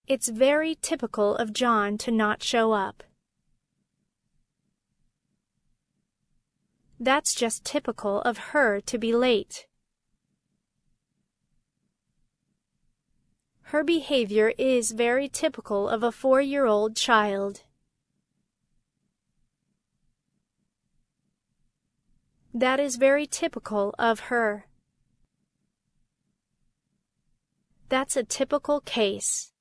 It's very typical of John to not show up. That's just typical of her to be late. Her behavior is very typical of a 4-year-old child. That is very typical of her. That's a typical case.